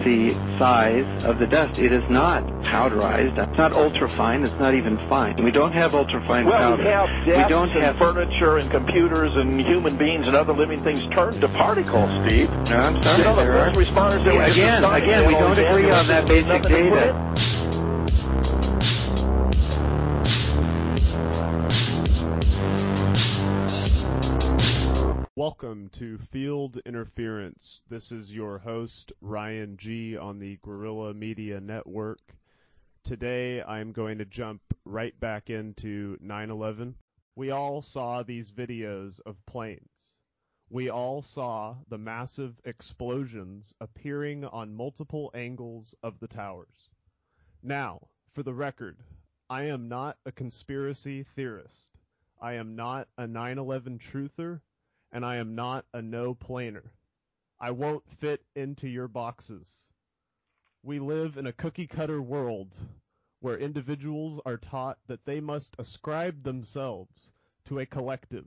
the size of the dust. It is not powderized. It's not ultrafine. It's not even fine. We don't have ultrafine powder. We have furniture and computers and human beings and other living things turned to particles, Steve. No, I'm sorry. The first responders that again, we don't agree on that basic data. Welcome to Field Interference. This is your host, Ryan G. on the Guerrilla Media Network. Today, I'm going to jump right back into 9/11. We all saw these videos of planes. We all saw the massive explosions appearing on multiple angles of the towers. Now, for the record, I am not a conspiracy theorist. I am not a 9/11 truther. And I am not a no-planer. I won't fit into your boxes. We live in a cookie-cutter world where individuals are taught that they must ascribe themselves to a collective,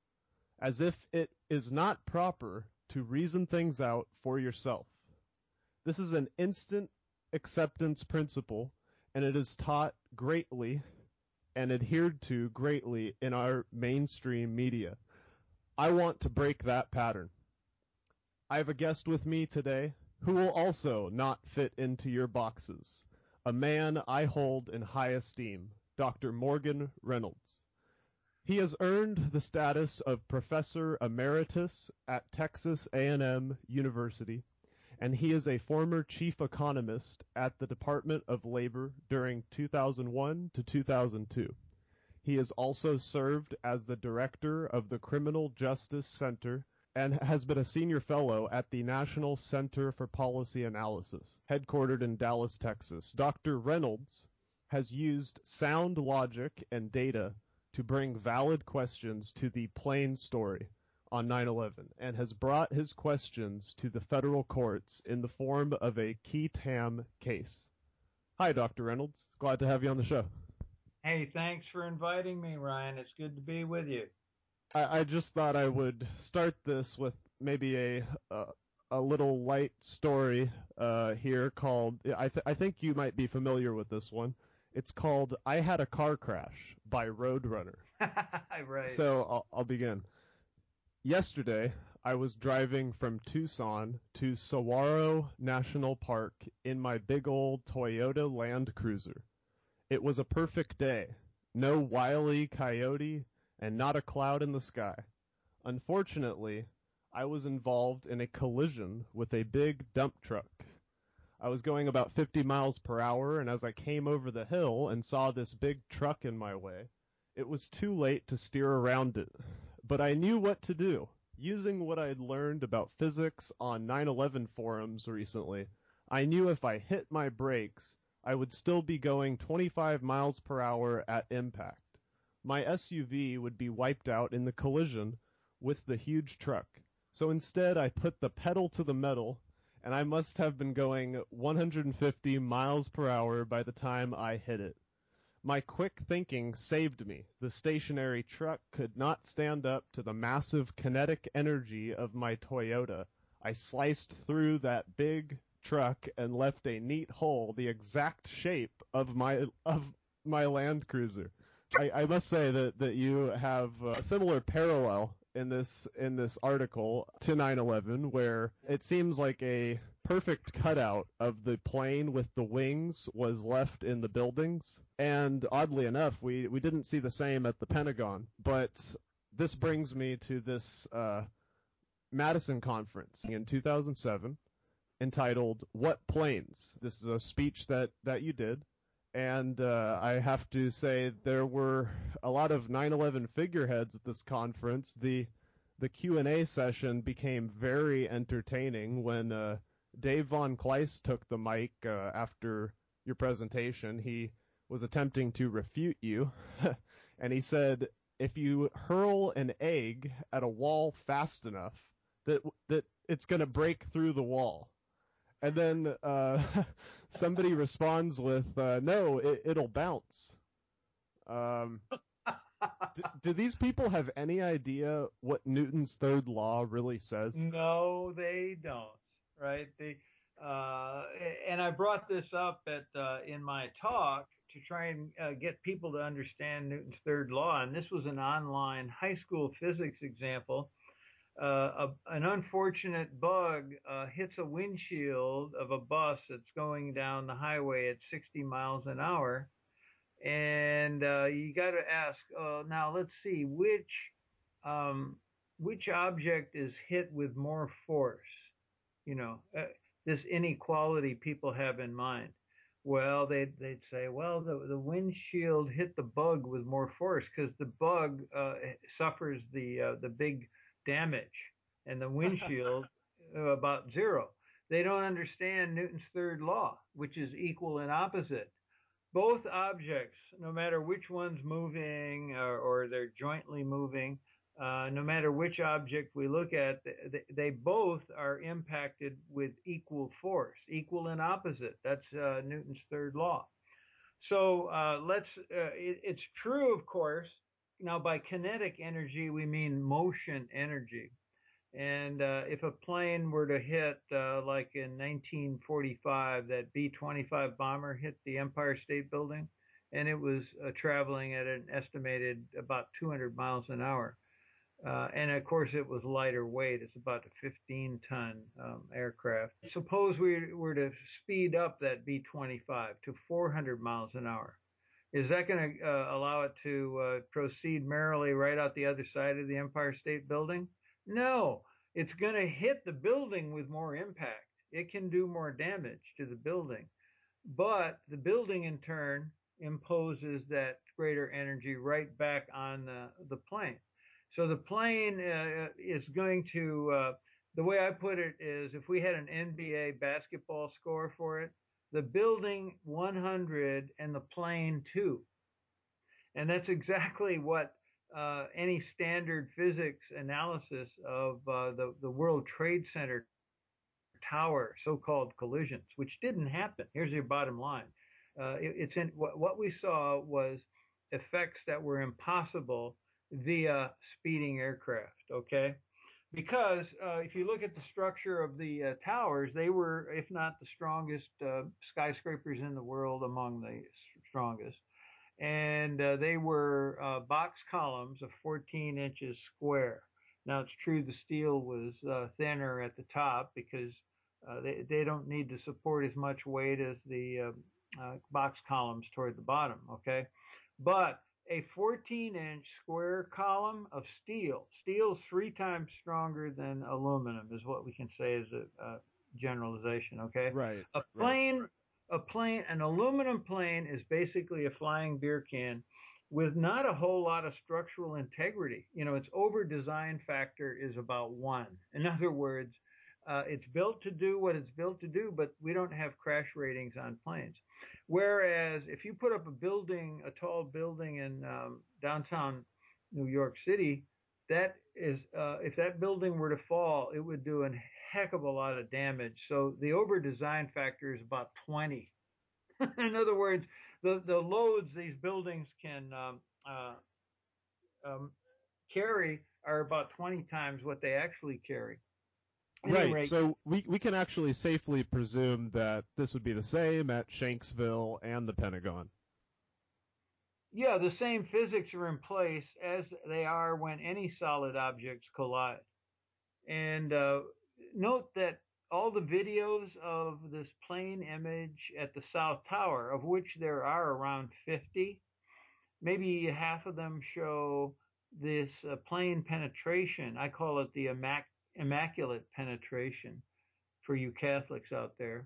as if it is not proper to reason things out for yourself. This is an instant acceptance principle, and it is taught greatly and adhered to greatly in our mainstream media. I want to break that pattern. I have a guest with me today who will also not fit into your boxes, a man I hold in high esteem, Dr. Morgan Reynolds. He has earned the status of Professor Emeritus at Texas A&M University, and he is a former chief economist at the Department of Labor during 2001 to 2002. He has also served as the director of the Criminal Justice Center and has been a senior fellow at the National Center for Policy Analysis, headquartered in Dallas, Texas. Dr. Reynolds has used sound logic and data to bring valid questions to the plain story on 9/11 and has brought his questions to the federal courts in the form of a qui tam case. Hi, Dr. Reynolds. Glad to have you on the show. Hey, thanks for inviting me, Ryan. It's good to be with you. I just thought I would start this with maybe a little light story here called, I think you might be familiar with this one. It's called I Had a Car Crash by Roadrunner. Right. So I'll begin. Yesterday, I was driving from Tucson to Saguaro National Park in my big old Toyota Land Cruiser. It was a perfect day. No Wile E. Coyote and not a cloud in the sky. Unfortunately, I was involved in a collision with a big dump truck. I was going about 50 miles per hour, and as I came over the hill and saw this big truck in my way, it was too late to steer around it. But I knew what to do. Using what I had learned about physics on 9/11 forums recently, I knew if I hit my brakes, I would still be going 25 miles per hour at impact. My SUV would be wiped out in the collision with the huge truck. So instead, I put the pedal to the metal, and I must have been going 150 miles per hour by the time I hit it. My quick thinking saved me. The stationary truck could not stand up to the massive kinetic energy of my Toyota. I sliced through that big truck and left a neat hole the exact shape of my Land Cruiser. I must say that you have a similar parallel in this article to 9/11, where it seems like a perfect cutout of the plane with the wings was left in the buildings, and oddly enough, we didn't see the same at the Pentagon. But this brings me to this Madison conference in 2007. Entitled What Planes? This is a speech that you did, and I have to say there were a lot of 9/11 figureheads at this conference. The Q&A session became very entertaining when Dave Von Kleist took the mic after your presentation. He was attempting to refute you, and he said, if you hurl an egg at a wall fast enough, that it's going to break through the wall. And then somebody responds with, no, it'll bounce. Do these people have any idea what Newton's third law really says? No, they don't. Right? and I brought this up in my talk to try and get people to understand Newton's third law. And this was an online high school physics example. An unfortunate bug hits a windshield of a bus that's going down the highway at 60 miles an hour. And you got to ask, now let's see, which object is hit with more force? This inequality people have in mind. Well, they'd say, well, the windshield hit the bug with more force because the bug suffers the big damage, and the windshield about zero. They don't understand Newton's third law, which is equal and opposite. Both objects, no matter which one's moving or they're jointly moving, no matter which object we look at, they both are impacted with equal force, equal and opposite. That's Newton's third law. So it's true, of course. Now, by kinetic energy, we mean motion energy. And if a plane were to hit, like in 1945, that B-25 bomber hit the Empire State Building, and it was traveling at an estimated about 200 miles an hour. And of course, it was lighter weight. It's about a 15-ton aircraft. Suppose we were to speed up that B-25 to 400 miles an hour. Is that going to allow it to proceed merrily right out the other side of the Empire State Building? No, it's going to hit the building with more impact. It can do more damage to the building. But the building, in turn, imposes that greater energy right back on the plane. So the plane is going to, the way I put it is, if we had an NBA basketball score for it, the building 100 and the plane 2. And that's exactly what any standard physics analysis of the World Trade Center tower so-called collisions, which didn't happen. Here's your bottom line. What we saw was effects that were impossible via speeding aircraft, okay? Because if you look at the structure of the towers, they were, if not the strongest skyscrapers in the world, among the strongest. And they were box columns of 14 inches square. Now, it's true the steel was thinner at the top because they don't need to support as much weight as the box columns toward the bottom, okay? But a 14-inch square column of steel. Steel's 3 times stronger than aluminum, is what we can say as a generalization, okay? Right. An aluminum plane is basically a flying beer can with not a whole lot of structural integrity. Its over-design factor is about 1. In other words, it's built to do what it's built to do, but we don't have crash ratings on planes. Whereas if you put up a tall building in downtown New York City, that is, if that building were to fall, it would do a heck of a lot of damage. So the over-design factor is about 20. In other words, the loads these buildings can carry are about 20 times what they actually carry. Right, so we can actually safely presume that this would be the same at Shanksville and the Pentagon. Yeah, the same physics are in place as they are when any solid objects collide. And note that all the videos of this plane image at the South Tower, of which there are around 50, maybe half of them show this plane penetration. I call it the immaculate penetration for you Catholics out there.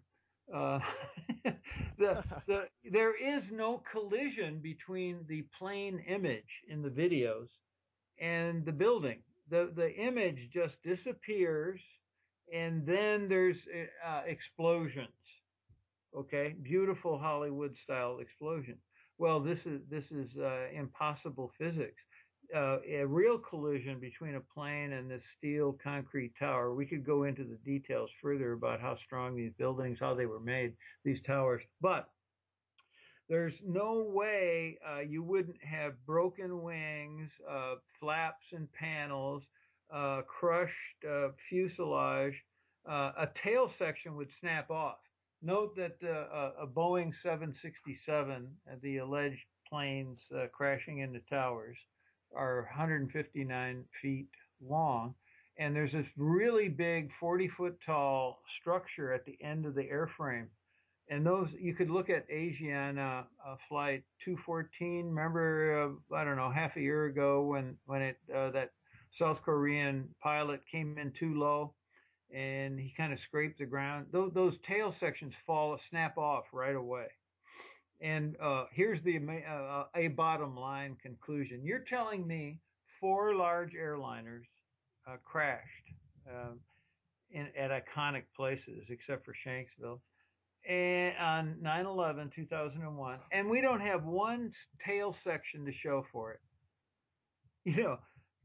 There is no collision between the plane image in the videos and the building. The image just disappears, and then there's explosions. Okay, beautiful Hollywood-style explosion. Well, this is impossible physics. A real collision between a plane and this steel concrete tower. We could go into the details further about how strong these buildings, how they were made, these towers. But there's no way you wouldn't have broken wings, flaps and panels, crushed fuselage, a tail section would snap off. Note that a Boeing 767, the alleged planes crashing into towers, are 159 feet long, and there's this really big 40-foot tall structure at the end of the airframe. And those, you could look at Asiana flight 214. Remember, I don't know, half a year ago when that South Korean pilot came in too low and he kind of scraped the ground. Those tail sections snap off right away. And here's a bottom line conclusion. You're telling me 4 large airliners crashed at iconic places, except for Shanksville, and on 9/11, 2001, and we don't have one tail section to show for it. You know,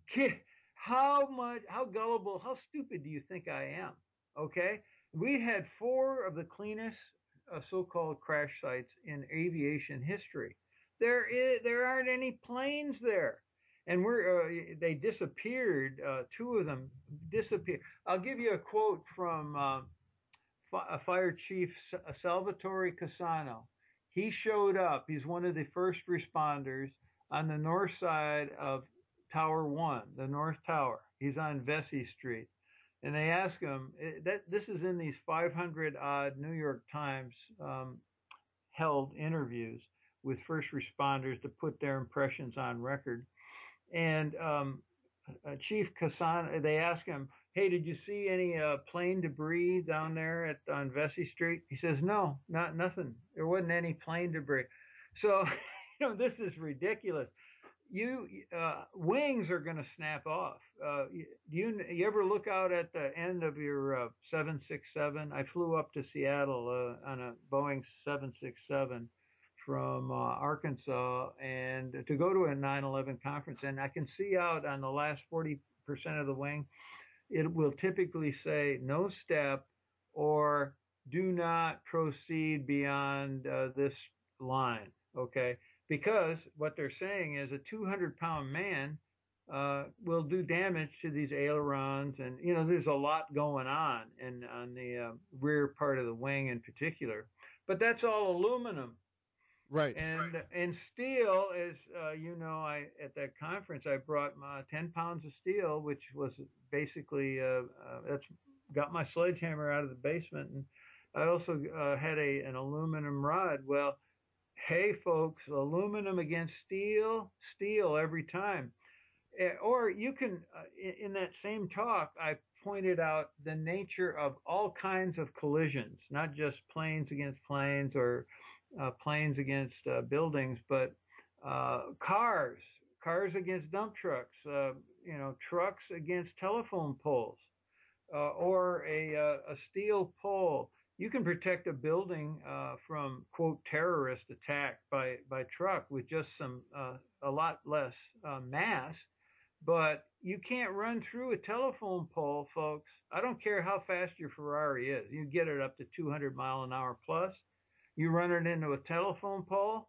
how gullible, how stupid do you think I am? Okay, we had 4 of the cleanest so-called crash sites in aviation history. There aren't any planes there, and they disappeared. 2 of them disappeared. I'll give you a quote from Fire Chief Salvatore Cassano. He showed up. He's one of the first responders on the north side of Tower 1, the North Tower. He's on Vesey Street. And they ask him, this is in these 500-odd New York Times held interviews with first responders to put their impressions on record. And Chief Cassano, they ask him, hey, did you see any plane debris down there on Vesey Street? He says, no, nothing. There wasn't any plane debris. So, this is ridiculous. Wings are going to snap off. You ever look out at the end of your 767? I flew up to Seattle on a Boeing 767 from Arkansas, and to go to a 9/11 conference, and I can see out on the last 40% of the wing, it will typically say no step or do not proceed beyond this line, okay? Because what they're saying is a 200-pound man will do damage to these ailerons, and there's a lot going on the rear part of the wing in particular. But that's all aluminum. Right. And steel is, at that conference, I brought 10 pounds of steel, which was basically, that's got my sledgehammer out of the basement. And I also had an aluminum rod. Well, hey, folks, aluminum against steel every time. Or you can, in that same talk, I pointed out the nature of all kinds of collisions, not just planes against planes or planes against buildings, but cars against dump trucks, trucks against telephone poles, or a steel pole. You can protect a building from, quote, terrorist attack by truck with just a lot less mass. But you can't run through a telephone pole, folks. I don't care how fast your Ferrari is. You get it up to 200 mile an hour plus. You run it into a telephone pole.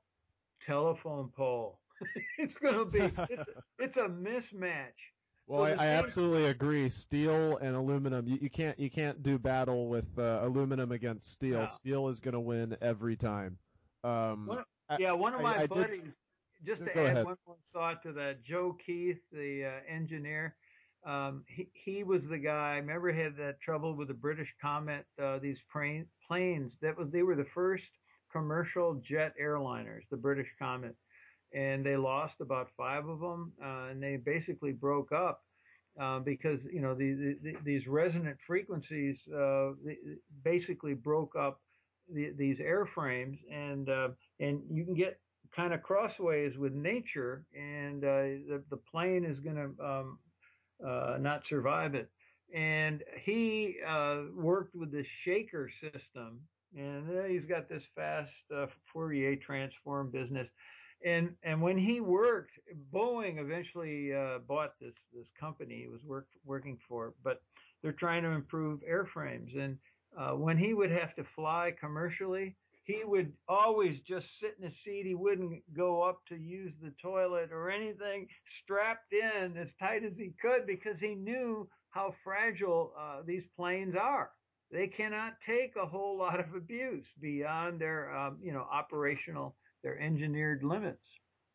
It's going to be, it's a mismatch. Well, I absolutely agree. Steel and aluminum, you can't do battle with aluminum against steel. No. Steel is going to win every time. One of my buddies, just to add one more thought to that, Joe Keith, the engineer, he was the guy. Remember, he had that trouble with the British Comet, these planes. They were the first commercial jet airliners, the British Comet, and they lost about 5 of them, and they basically broke up because these resonant frequencies basically broke up these airframes, and you can get kind of crossways with nature, and the plane is going to not survive it. And he worked with the Shaker system, and he's got this fast Fourier transform business. And when he worked, Boeing eventually bought this company he was working for, but they're trying to improve airframes. And when he would have to fly commercially, he would always just sit in his seat. He wouldn't go up to use the toilet or anything, strapped in as tight as he could, because he knew how fragile these planes are. they cannot take a whole lot of abuse beyond their, operational, their engineered limits.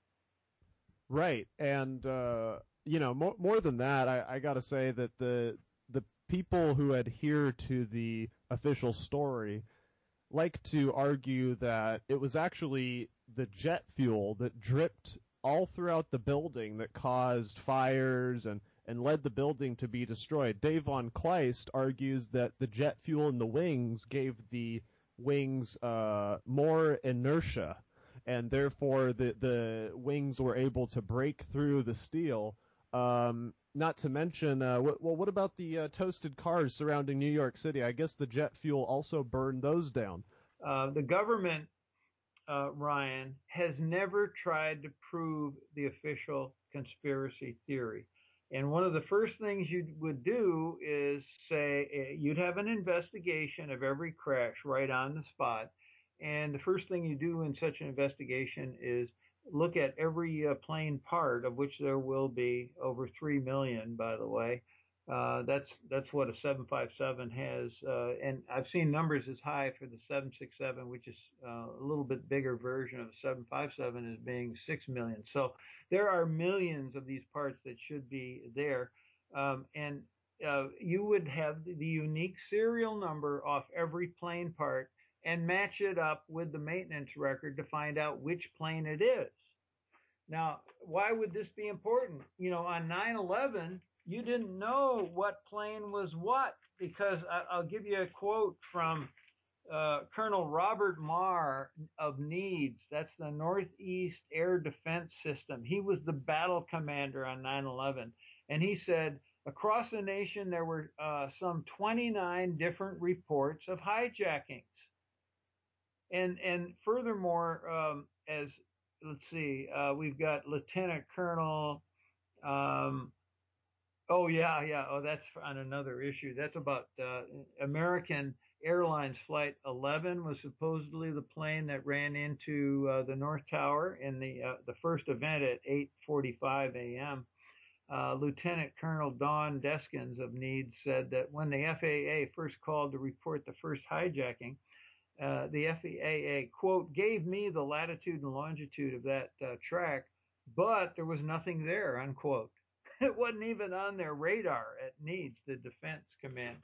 Right, and more than that, I got to say that the people who adhere to the official story like to argue that it was actually the jet fuel that dripped all throughout the building that caused fires and led the building to be destroyed. Dave von Kleist argues that the jet fuel in the wings gave the wings more inertia, and therefore the wings were able to break through the steel. Not to mention, what about the toasted cars surrounding New York City? I guess the jet fuel also burned those down. The government, Ryan, has never tried to prove the official conspiracy theory. And one of the first things you would do is say you'd have an investigation of every crash right on the spot. And the first thing you do in such an investigation is look at every plane part, of which there will be over 3 million, by the way. That's what a 757 has, and I've seen numbers as high for the 767, which is a little bit bigger version of the 757, as being 6 million. So there are millions of these parts that should be there, and you would have the unique serial number off every plane part and match it up with the maintenance record to find out which plane it is. Now, why would this be important? On 9/11, you didn't know what plane was what, because I'll give you a quote from Colonel Robert Marr of NEADS. That's the Northeast Air Defense System. He was the battle commander on 9/11. And he said, across the nation, there were some 29 different reports of hijackings. And furthermore, let's see, we've got Lieutenant Colonel, that's on another issue. That's about American Airlines Flight 11 was supposedly the plane that ran into the North Tower in the first event at 8:45 a.m. Lieutenant Colonel Don Deskins of NEADS said that when the FAA first called to report the first hijacking, the FAA, quote, gave me the latitude and longitude of that track, but there was nothing there, unquote. It wasn't even on their radar at NEADS, the Defense Command.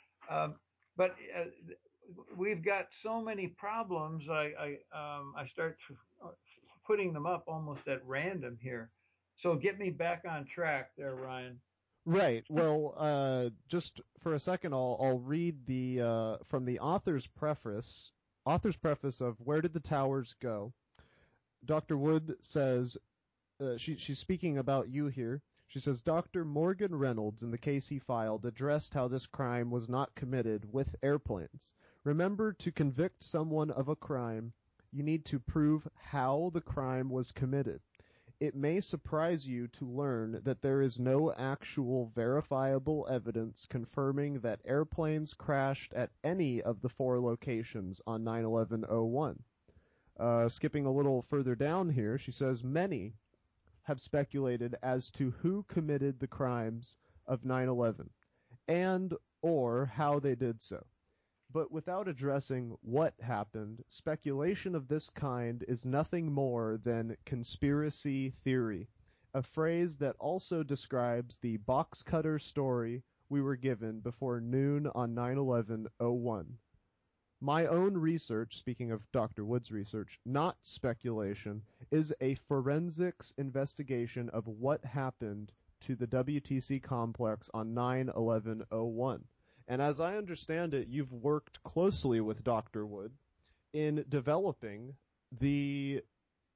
But we've got so many problems. I start putting them up almost at random here. So get me back on track there, Ryan. Right. Well, just for a second, I'll read the from the author's preface of Where Did the Towers Go? Dr. Wood says, she's speaking about you here. She says, Dr. Morgan Reynolds, in the case he filed, addressed how this crime was not committed with airplanes. Remember, to convict someone of a crime, you need to prove how the crime was committed. It may surprise you to learn that there is no actual verifiable evidence confirming that airplanes crashed at any of the 4 locations on 9/11/01. Skipping a little further down here, she says, many have speculated as to who committed the crimes of 9/11 and or how they did so. But without addressing what happened, speculation of this kind is nothing more than conspiracy theory, a phrase that also describes the box cutter story we were given before noon on 9/11/01. My own research, speaking of Dr. Wood's research, not speculation, is a forensics investigation of what happened to the WTC complex on 9/11/01. And as I understand it, you've worked closely with Dr. Wood in developing the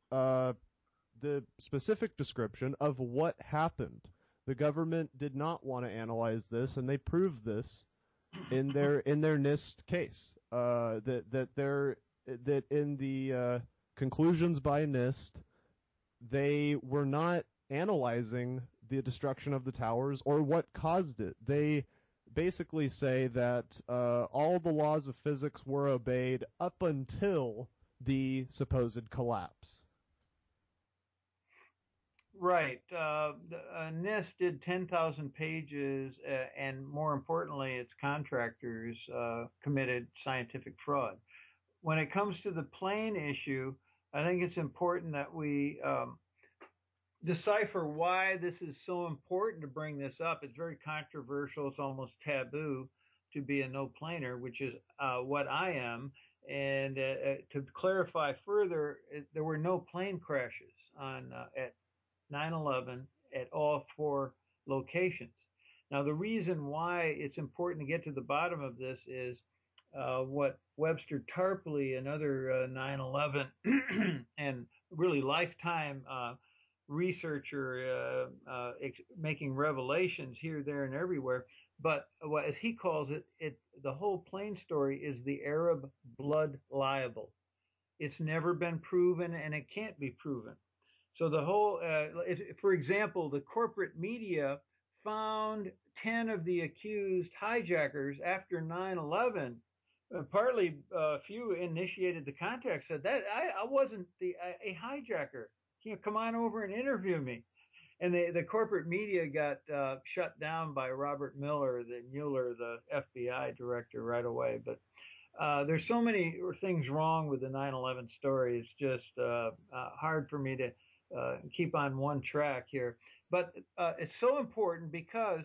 specific description of what happened. The government did not want to analyze this, and they proved this in their NIST case. That in the conclusions by NIST, they were not analyzing the destruction of the towers or what caused it. They basically say that all the laws of physics were obeyed up until the supposed collapse. Right. NIST did 10,000 pages, and more importantly, its contractors committed scientific fraud. When it comes to the plane issue, I think it's important that we decipher why this is so important to bring this up. It's very controversial. It's almost taboo to be a no-planer, which is what I am. And to clarify further, there were no plane crashes at 9/11 at all 4 locations. Now, the reason why it's important to get to the bottom of this is what Webster Tarpley, another 9/11 and really lifetime researcher, making revelations here, there, and everywhere. But as he calls it, the whole plane story is the Arab blood libel. It's never been proven, and it can't be proven. So the whole, for example, the corporate media found 10 of the accused hijackers after 9/11. Partly, a few initiated the contact, said that I wasn't a hijacker. Come on over and interview me. And the corporate media got shut down by Robert Mueller, the FBI director, right away. But there's so many things wrong with the 9/11 story. It's just hard for me to keep on one track here. But it's so important because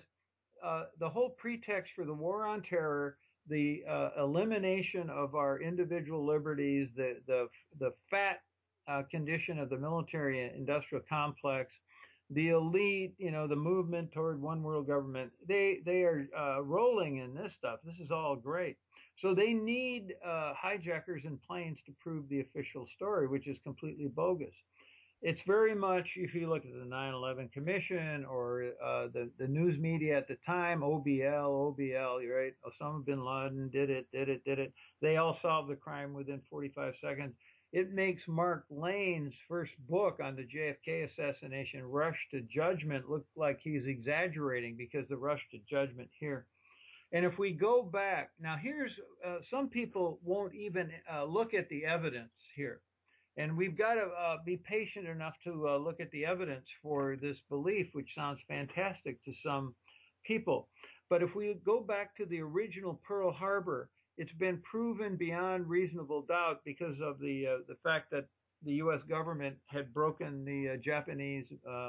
the whole pretext for the war on terror, the elimination of our individual liberties, the fat condition of the military industrial complex, the elite, the movement toward one world government, they are rolling in this stuff. This is all great. So they need hijackers and planes to prove the official story, which is completely bogus. It's very much, if you look at the 9/11 Commission or the news media at the time, OBL, right? Osama bin Laden did it. They all solved the crime within 45 seconds. It makes Mark Lane's first book on the JFK assassination, Rush to Judgment, look like he's exaggerating because the rush to judgment here. And if we go back, now here's, some people won't even look at the evidence here. And we've got to be patient enough to look at the evidence for this belief, which sounds fantastic to some people. But if we go back to the original Pearl Harbor, it's been proven beyond reasonable doubt because of the fact that the U.S. government had broken the Japanese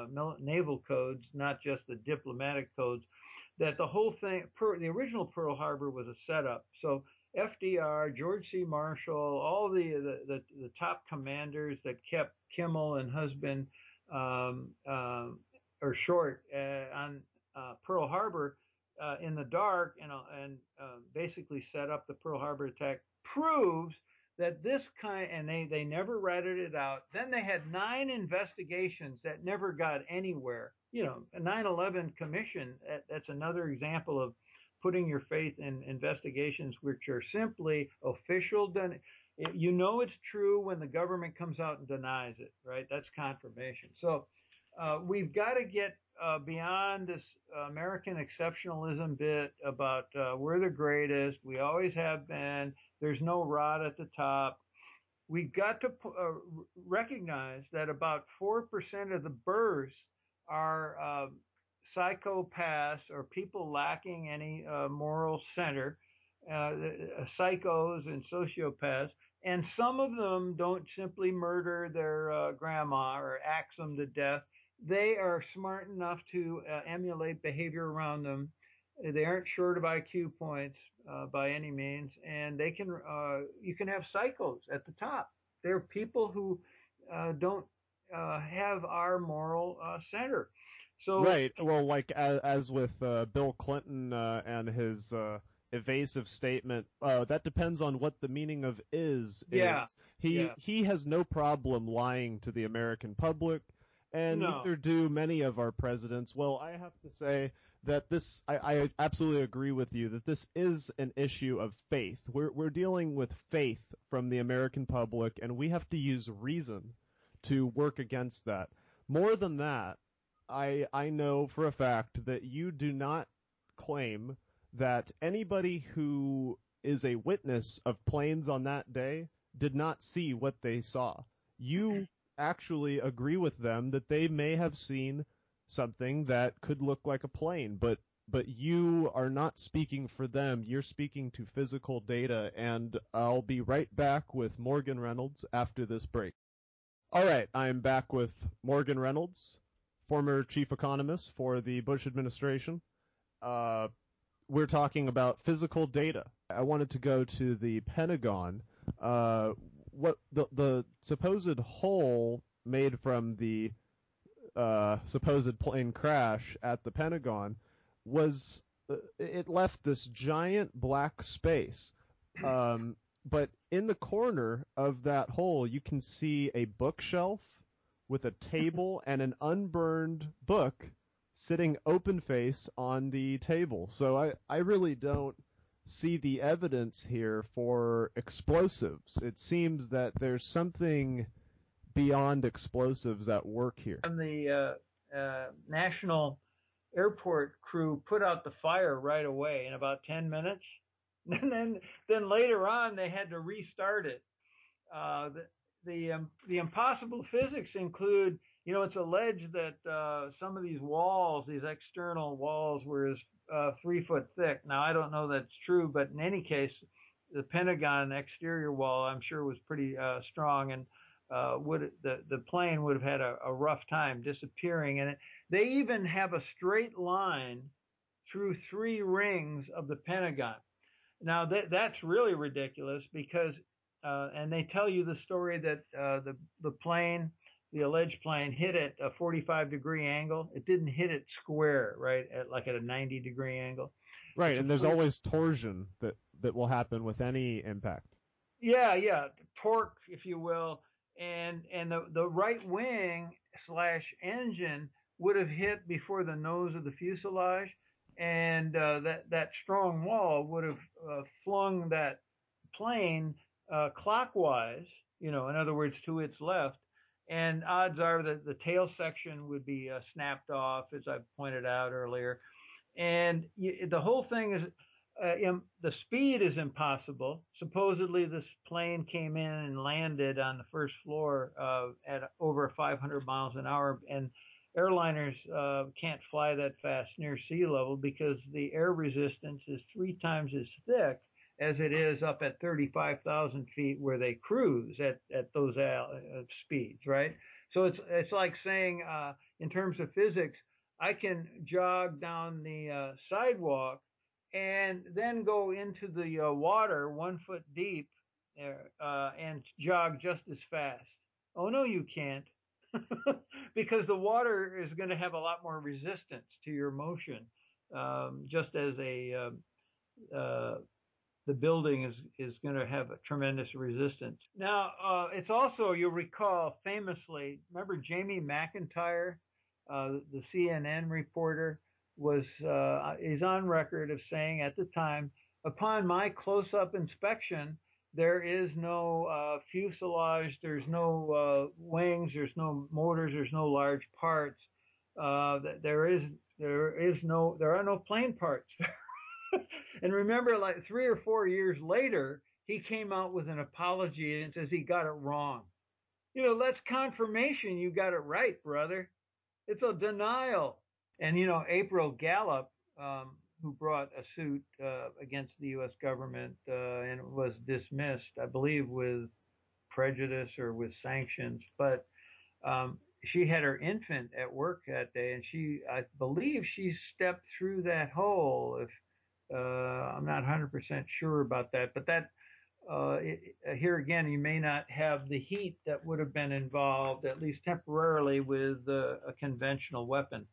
naval codes, not just the diplomatic codes, that the whole thing, the original Pearl Harbor was a setup. So FDR, George C. Marshall, all the top commanders that kept Kimmel and Husband Short on Pearl Harbor in the dark and basically set up the Pearl Harbor attack proves that this kind, and they never ratted it out. Then they had 9 investigations that never got anywhere. A 9/11 commission, that's another example of putting your faith in investigations which are simply official. It's true when the government comes out and denies it, right? That's confirmation. So we've got to get beyond this American exceptionalism bit about we're the greatest, we always have been, there's no rot at the top. We've got to recognize that about 4% of the births are psychopaths or people lacking any moral center, psychos and sociopaths, and some of them don't simply murder their grandma or axe them to death. They are smart enough to emulate behavior around them. They aren't short of IQ points by any means, and they can. You can have psychos at the top. They're people who don't have our moral center. So, right. Well, like as with Bill Clinton and his evasive statement, that depends on what the meaning of is. Yeah. He has no problem lying to the American public, and neither do many of our presidents. Well, I have to say that I absolutely agree with you that this is an issue of faith. We're dealing with faith from the American public, and we have to use reason to work against that. More than that, I know for a fact that you do not claim that anybody who is a witness of planes on that day did not see what they saw. You actually agree with them that they may have seen something that could look like a plane, but you are not speaking for them. You're speaking to physical data, and I'll be right back with Morgan Reynolds after this break. All right, I'm back with Morgan Reynolds, former chief economist for the Bush administration. We're talking about physical data. I wanted to go to the Pentagon. What the supposed hole made from the supposed plane crash at the Pentagon was it left this giant black space. But in the corner of that hole, you can see a bookshelf with a table and an unburned book sitting open face on the table. So I really don't see the evidence here for explosives. It seems that there's something beyond explosives at work here. And the National Airport crew put out the fire right away in about 10 minutes. And then later on, they had to restart it. The impossible physics include, it's alleged that some of these walls, these external walls, were as 3 foot thick. Now, I don't know that's true, but in any case, the Pentagon exterior wall, I'm sure, was pretty strong, and the plane would have had a rough time disappearing. And they even have a straight line through 3 rings of the Pentagon. Now, that's really ridiculous because, and they tell you the story that the plane, the alleged plane, hit at a 45-degree angle. It didn't hit it square, right, at a 90-degree angle. Right, and there's always torsion that will happen with any impact. Yeah, torque, if you will, and the right wing / engine would have hit before the nose of the fuselage, and that strong wall would have flung that plane clockwise, in other words, to its left, and odds are that the tail section would be snapped off, as I pointed out earlier. And the whole thing is, the speed is impossible. Supposedly, this plane came in and landed on the first floor at over 500 miles an hour, and airliners can't fly that fast near sea level because the air resistance is 3 times as thick as it is up at 35,000 feet where they cruise at those speeds, right? So it's like saying, in terms of physics, I can jog down the sidewalk and then go into the water 1 foot deep and jog just as fast. Oh, no, you can't. Because the water is going to have a lot more resistance to your motion, just as the building is going to have a tremendous resistance. Now, it's also, you'll recall famously, remember Jamie McIntyre, the CNN reporter, is on record of saying at the time, upon my close-up inspection, there is no fuselage, there's no wings, there's no motors, there's no large parts. There are no plane parts. And remember, like 3 or 4 years later, he came out with an apology and says he got it wrong. That's confirmation you got it right, brother. It's a denial. And, April Gallup, who brought a suit against the U.S. government and was dismissed, I believe, with prejudice or with sanctions. But she had her infant at work that day, and I believe she stepped through that hole. If I'm not 100% sure about that, but that here again, you may not have the heat that would have been involved, at least temporarily, with a conventional weapon.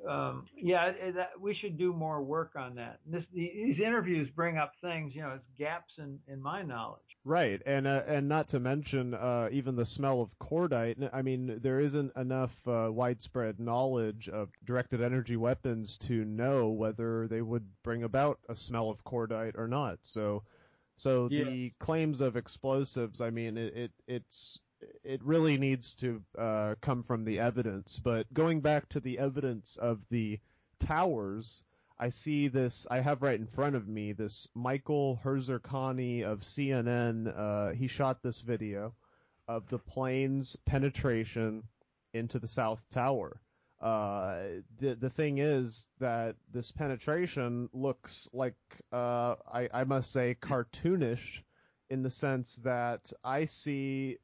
We should do more work on that. These interviews bring up things, it's gaps in my knowledge. Right, and not to mention even the smell of cordite. I mean, there isn't enough widespread knowledge of directed energy weapons to know whether they would bring about a smell of cordite or not. So the claims of explosives, I mean, it really needs to come from the evidence. But going back to the evidence of the towers, I see this, I have right in front of me, this Michael Herzerkani of CNN. He shot this video of the plane's penetration into the South Tower. The thing is that this penetration looks like, I must say, cartoonish, in the sense that I see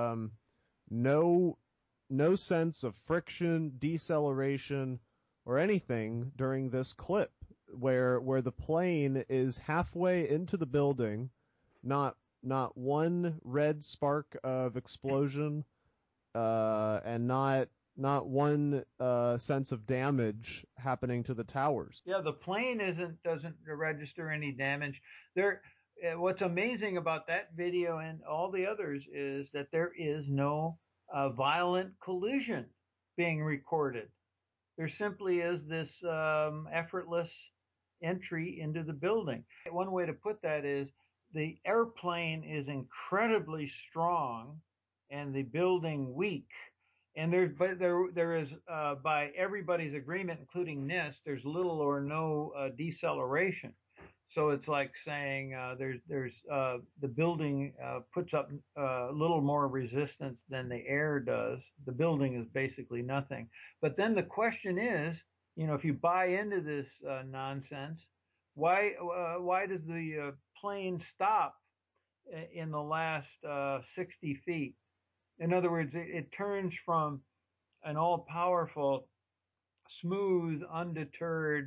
no sense of friction, deceleration, or anything during this clip, where the plane is halfway into the building, not one red spark of explosion, and not one sense of damage happening to the towers. Yeah, the plane doesn't register any damage. What's amazing about that video and all the others is that there is no violent collision being recorded. There simply is this effortless entry into the building. One way to put that is the airplane is incredibly strong and the building weak. And there is, by everybody's agreement, including NIST, there's little or no deceleration. So it's like saying the building puts up a little more resistance than the air does. The building is basically nothing. But then the question is, if you buy into this nonsense, why does the plane stop in the last 60 feet? In other words, it turns from an all-powerful, smooth, undeterred,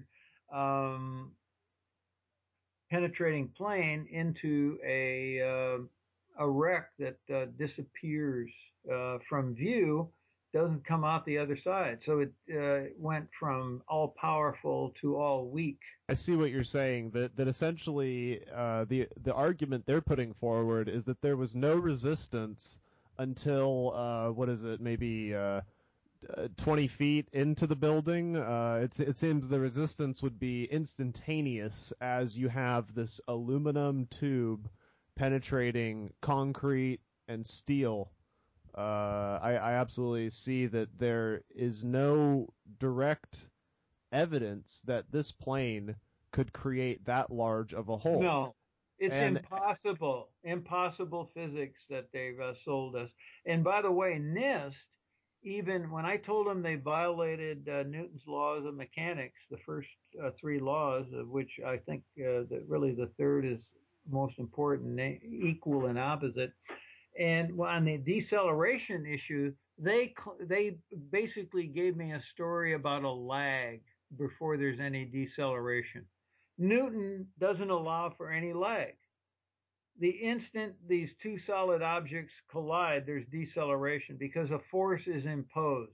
penetrating plane into a wreck that disappears from view, doesn't come out the other side. So it went from all-powerful to all weak. I see what you're saying, that essentially the argument they're putting forward is that there was no resistance until, maybe 20 feet into the building. It seems the resistance would be instantaneous, as you have this aluminum tube penetrating concrete and steel. I absolutely see that there is no direct evidence that this plane could create that large of a hole. No. It's impossible physics that they've sold us. And by the way, NIST, even when I told them they violated Newton's laws of mechanics, the first three laws, of which I think that really the third is most important, equal and opposite. And on the deceleration issue, they basically gave me a story about a lag before there's any deceleration. Newton doesn't allow for any lag. The instant these two solid objects collide, there's deceleration because a force is imposed.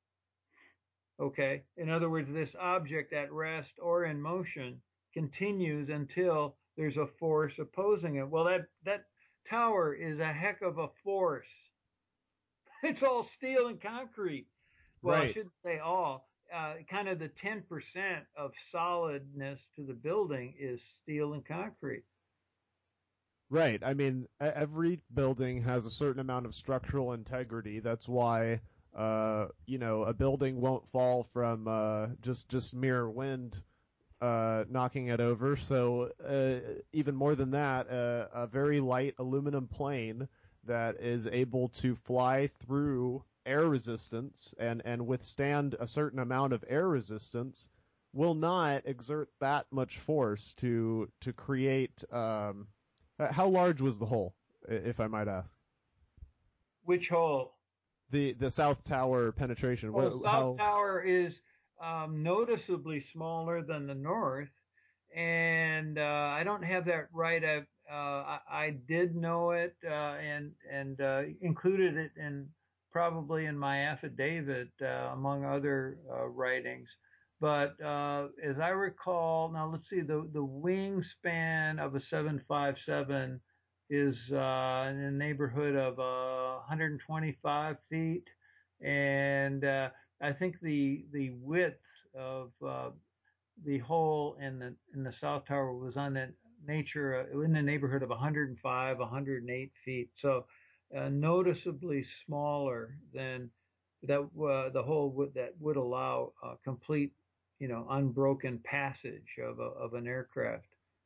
Okay? In other words, this object at rest or in motion continues until there's a force opposing it. Well, that tower is a heck of a force. It's all steel and concrete. Well, Right. I shouldn't say all. Kind of the 10% of solidness to the building is steel and concrete. Right. I mean, every building has a certain amount of structural integrity. That's why, a building won't fall from just mere wind knocking it over. So even more than that, a very light aluminum plane that is able to fly through air resistance and withstand a certain amount of air resistance will not exert that much force to create. How large was the hole, if I might ask? Which hole? The South Tower penetration. South Tower is noticeably smaller than the North, and I don't have that right. I did know it and included it probably in my affidavit among other writings. But as I recall, now let's see, the wingspan of a 757 is in the neighborhood of 125 feet, and I think the width of the hole in the South Tower was in the neighborhood of 105, 108 feet. So noticeably smaller than that. The hole that would allow complete, unbroken passage of an aircraft.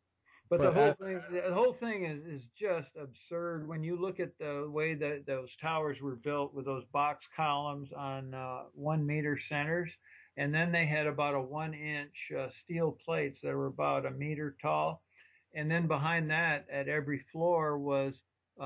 But But the whole thing is just absurd when you look at the way that those towers were built with those box columns on 1 meter centers, and then they had about a 1 inch steel plates that were about a meter tall, and then behind that, at every floor was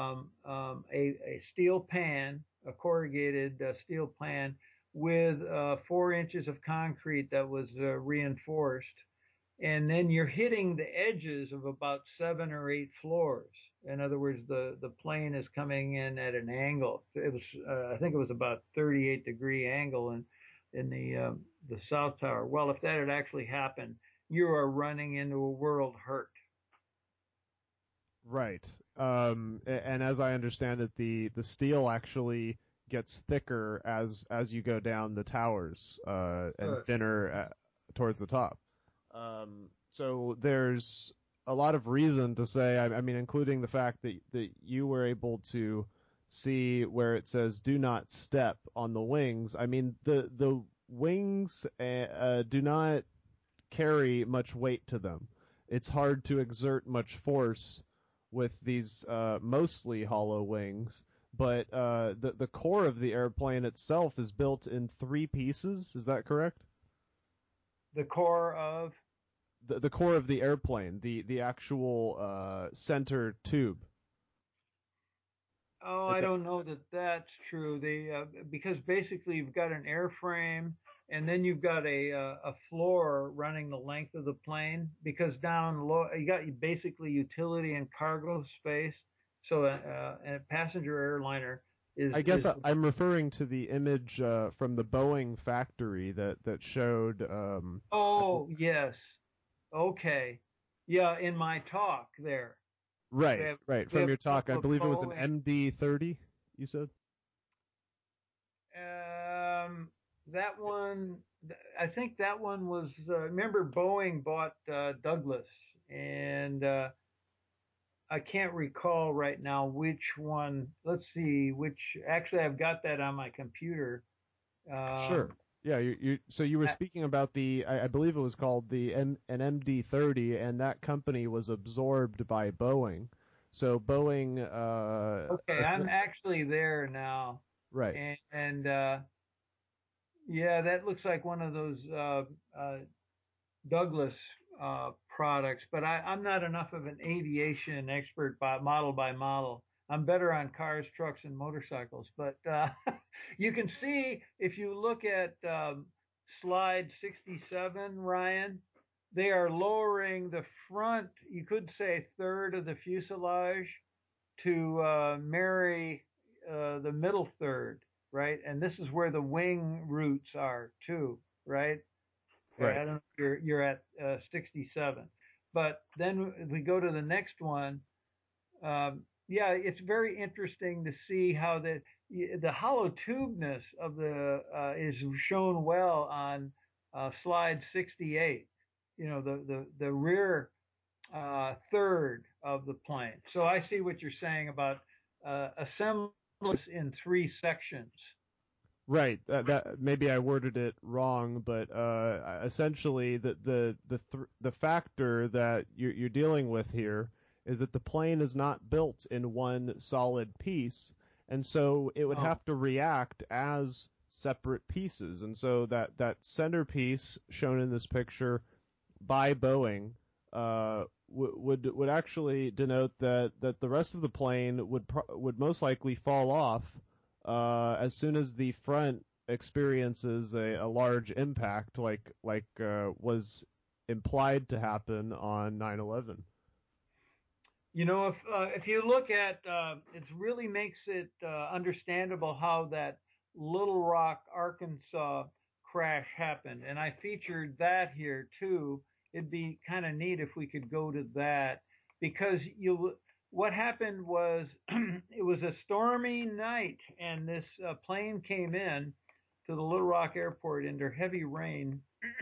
a steel pan, a corrugated steel pan with 4 inches of concrete that was reinforced, and then you're hitting the edges of about 7 or 8 floors. In other words, the plane is coming in at an angle. It was I think it was about 38-degree angle in the south tower. Well, if that had actually happened, you are running into a world hurt. right. And as I understand it, the steel actually gets thicker as you go down the towers, and thinner towards the top. So there's a lot of reason to say, I mean, including the fact that you were able to see where it says "do not step" on the wings. I mean, the wings do not carry much weight to them. It's hard to exert much force with these mostly hollow wings. But the core of the airplane itself is built in 3 pieces. Is that correct? The core of The core of the airplane, the actual center tube. Oh, I don't know that that's true. Because basically you've got an airframe, and then you've got a floor running the length of the plane. Because down low you got basically utility and cargo space. So a passenger airliner is. I guess I'm referring to the image from the Boeing factory that showed. Oh yes, okay, yeah. In my talk there. Right. From your talk, I believe it was an MD-30. You said. That one, I think that one was. Remember, Boeing bought Douglas, and I can't recall right now which one. Let's see, which. Actually, I've got that on my computer. Sure. Yeah. So you were speaking about I believe it was called an MD-30, and that company was absorbed by Boeing. So Boeing. Okay, I'm actually there now. Right. And yeah, that looks like one of those Douglas products, but I'm not enough of an aviation expert model by model. I'm better on cars, trucks, and motorcycles. But you can see if you look at slide 67, Ryan, they are lowering the front, you could say third of the fuselage to marry the middle third, right? And this is where the wing roots are too, right? Right. I don't know if you're at 67. But then if we go to the next one, yeah, it's very interesting to see how the hollow tubeness of the is shown well on slide 68. You know, the rear third of the plane. So I see what you're saying about assembly in 3 sections. Right. That maybe I worded it wrong, but essentially the factor that you're dealing with here is that the plane is not built in one solid piece, and so it would have to react as separate pieces. And so that centerpiece shown in this picture by Boeing would actually denote that the rest of the plane would most likely fall off as soon as the front experiences a large impact, like was implied to happen on 9/11. You know, if you look at, it really makes it understandable how that Little Rock, Arkansas crash happened, and I featured that here too. It'd be kind of neat if we could go to that, because what happened was it was a stormy night, and this plane came in to the Little Rock Airport under heavy rain,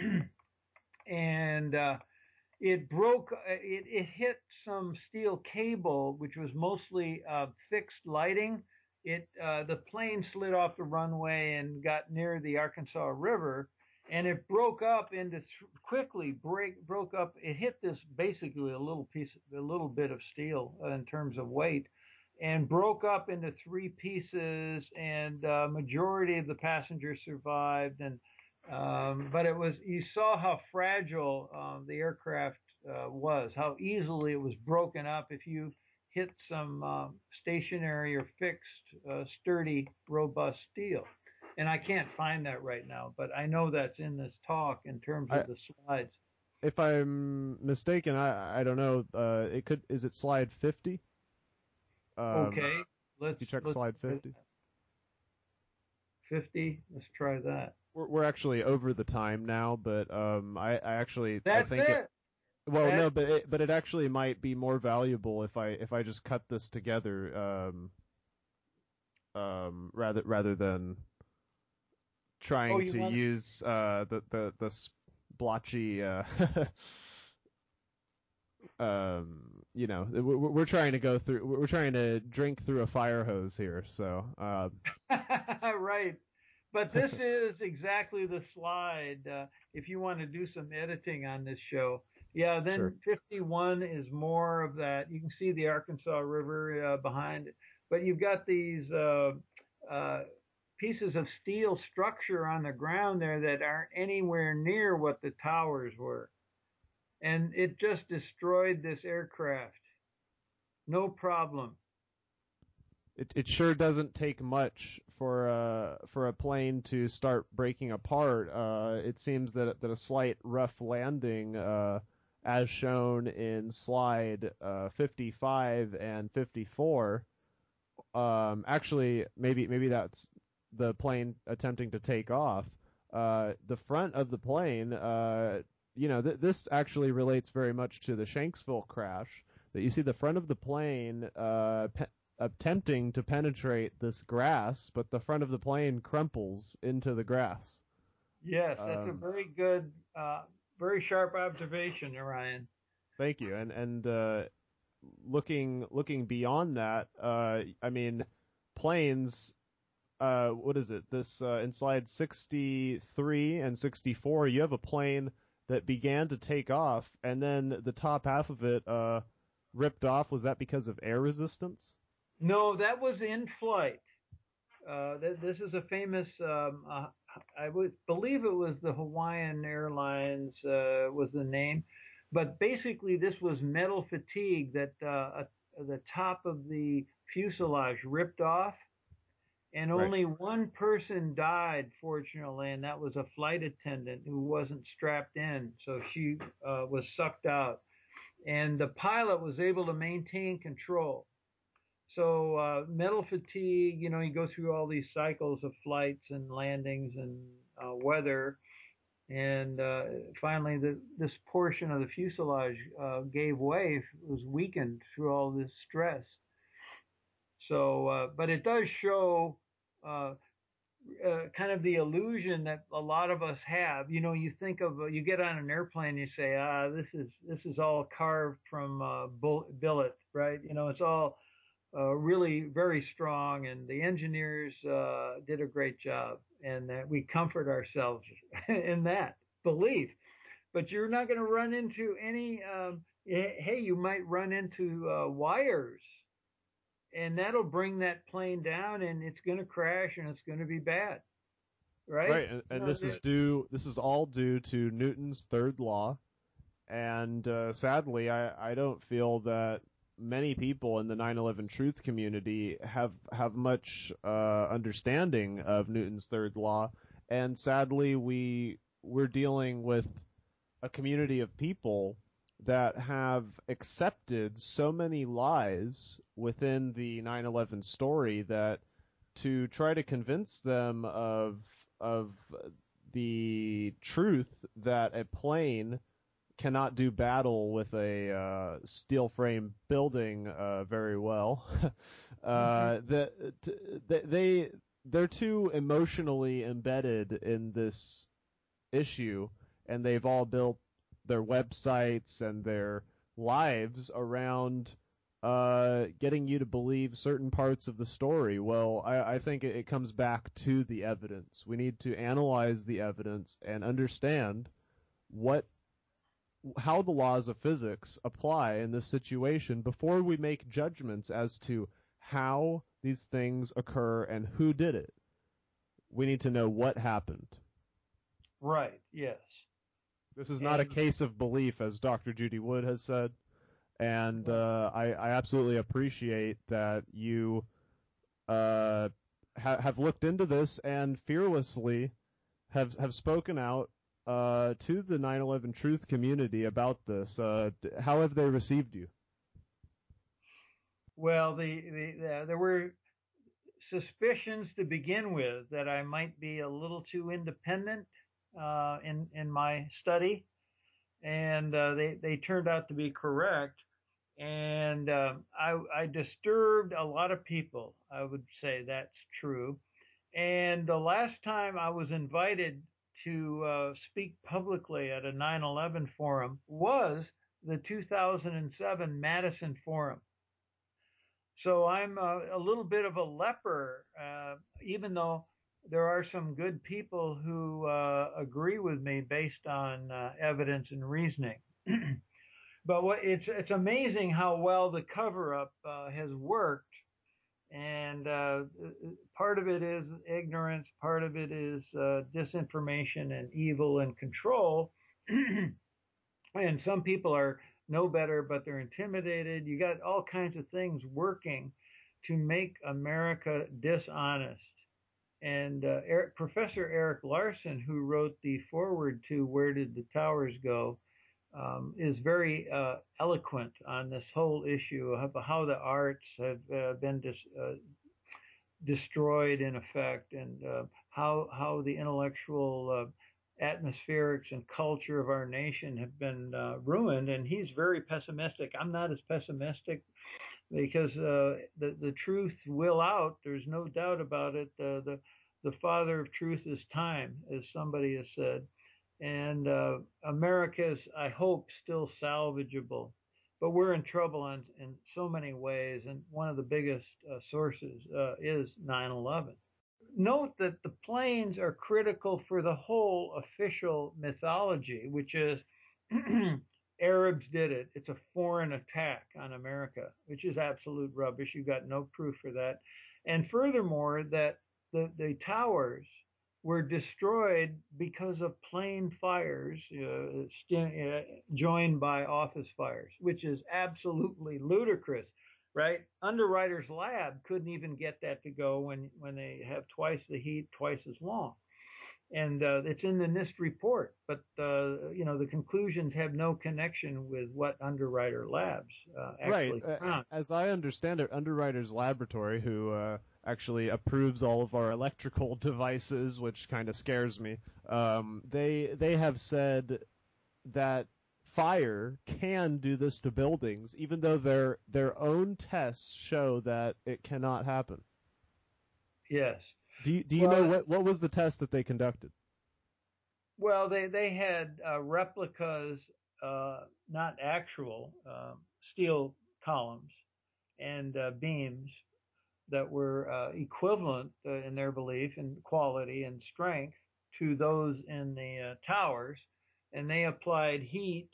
and it broke. It hit some steel cable, which was mostly fixed lighting. The plane slid off the runway and got near the Arkansas River, and it broke up into broke up. It hit this basically a little bit of steel in terms of weight, and broke up into three pieces. And majority of the passengers survived. And but you saw how fragile the aircraft was, how easily it was broken up if you hit some stationary or fixed, sturdy, robust steel. And I can't find that right now, but I know that's in this talk in terms of the slides. If I'm mistaken, I don't know. Is it slide 50? Okay, let's check slide 50. 50. Let's try that. We're actually over the time now, but I think it. No, but it actually might be more valuable if I just cut this together, rather than trying to use the splotchy. We're trying to go through. We're trying to drink through a fire hose here, so. Right. But this is exactly the slide. If you want to do some editing on this show, yeah. Then sure. 51 is more of that. You can see the Arkansas River behind it, but you've got these pieces of steel structure on the ground there that aren't anywhere near what the towers were, and it just destroyed this aircraft. No problem. It sure doesn't take much for a plane to start breaking apart. It seems that a slight rough landing, as shown in slide 55 and 54, actually maybe that's the plane attempting to take off. The front of the plane, this actually relates very much to the Shanksville crash. That you see the front of the plane attempting to penetrate this grass, but the front of the plane crumples into the grass. Yes, that's a very good, very sharp observation, Orion. Thank you. And looking beyond that, planes. What is it? This in slide 63 and 64, you have a plane that began to take off, and then the top half of it ripped off. Was that because of air resistance? No, that was in flight. This is a famous, I would believe it was the Hawaiian Airlines was the name, but basically this was metal fatigue that the top of the fuselage ripped off, and only one person died, fortunately, and that was a flight attendant who wasn't strapped in, so she was sucked out, and the pilot was able to maintain control. So metal fatigue, you go through all these cycles of flights and landings and weather, and finally this portion of the fuselage gave way, was weakened through all this stress. So, but it does show kind of the illusion that a lot of us have. You think of you get on an airplane, you say, this is all carved from billet, right? It's all really very strong, and the engineers did a great job, and that we comfort ourselves in that belief. But you're not going to run into any. Hey, you might run into wires, and that'll bring that plane down, and it's going to crash, and it's going to be bad, right? Right, and this is all due to Newton's third law, and sadly, I don't feel that many people in the 9/11 truth community have much understanding of Newton's third law, and sadly we're dealing with a community of people that have accepted so many lies within the 9/11 story that to try to convince them of the truth that a plane cannot do battle with a steel frame building very well. They're too emotionally embedded in this issue, and they've all built their websites and their lives around getting you to believe certain parts of the story. Well, I think it comes back to the evidence. We need to analyze the evidence and understand how the laws of physics apply in this situation before we make judgments as to how these things occur and who did it. We need to know what happened. Right, yes. This is not a case of belief, as Dr. Judy Wood has said, and I absolutely appreciate that you have looked into this and fearlessly have spoken out to the 9/11 Truth community about this. How have they received you? Well, there were suspicions to begin with that I might be a little too independent in my study, and they turned out to be correct. And I disturbed a lot of people. I would say that's true. And the last time I was invited to speak publicly at a 9/11 forum was the 2007 Madison Forum. So I'm a little bit of a leper, even though there are some good people who agree with me based on evidence and reasoning. But it's amazing how well the cover-up has worked, and part of it is ignorance, part of it is disinformation and evil and control, and some people know better, but they're intimidated. You got all kinds of things working to make America dishonest. And Professor Eric Larson, who wrote the foreword to Where Did the Towers Go, is very eloquent on this whole issue of how the arts have been destroyed in effect, and how the intellectual atmospherics and culture of our nation have been ruined. And he's very pessimistic. I'm not as pessimistic, because the truth will out. There's no doubt about it. The father of truth is time, as somebody has said. And America is, I hope, still salvageable. But we're in trouble in so many ways, and one of the biggest sources is 9/11. Note that the planes are critical for the whole official mythology, which is Arabs did it. It's a foreign attack on America, which is absolute rubbish. You've got no proof for that. And furthermore, that the towers were destroyed because of plane fires joined by office fires, which is absolutely ludicrous, right? Underwriters Lab couldn't even get that to go when they have twice the heat, twice as long. And it's in the NIST report, but the conclusions have no connection with what Underwriter Labs actually found. As I understand it, Underwriters Laboratory, who actually approves all of our electrical devices, which kind of scares me, they have said that fire can do this to buildings, even though their own tests show that it cannot happen. Yes. Do you know what was the test that they conducted? Well, they had replicas, not actual steel columns and beams that were equivalent in their belief in quality and strength to those in the towers, and they applied heat,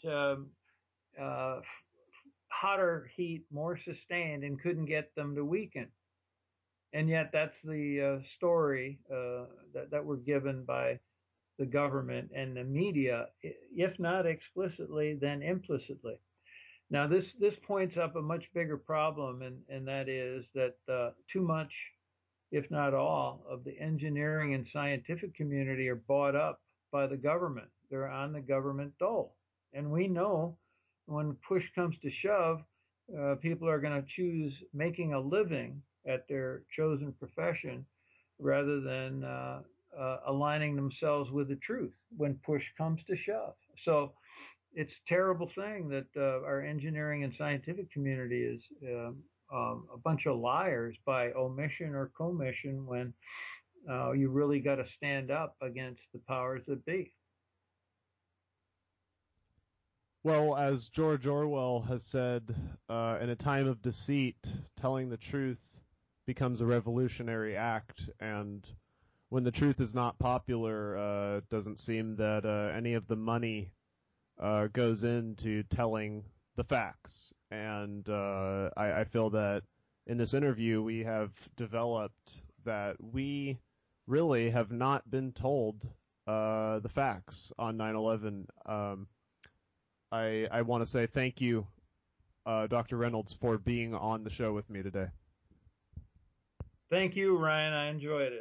hotter heat, more sustained, and couldn't get them to weaken. And yet that's the story that we're given by the government and the media, if not explicitly, then implicitly. Now, this points up a much bigger problem, and that is that too much, if not all, of the engineering and scientific community are bought up by the government. They're on the government dole. And we know when push comes to shove, people are going to choose making a living at their chosen profession rather than aligning themselves with the truth when push comes to shove. So it's a terrible thing that our engineering and scientific community is a bunch of liars by omission or commission, when you really got to stand up against the powers that be. Well, as George Orwell has said, in a time of deceit, telling the truth becomes a revolutionary act, and when the truth is not popular, it doesn't seem that any of the money goes into telling the facts. And I feel that in this interview we have developed that we really have not been told the facts on 9/11. I want to say thank you, Dr. Reynolds, for being on the show with me today. Thank you, Ryan. I enjoyed it.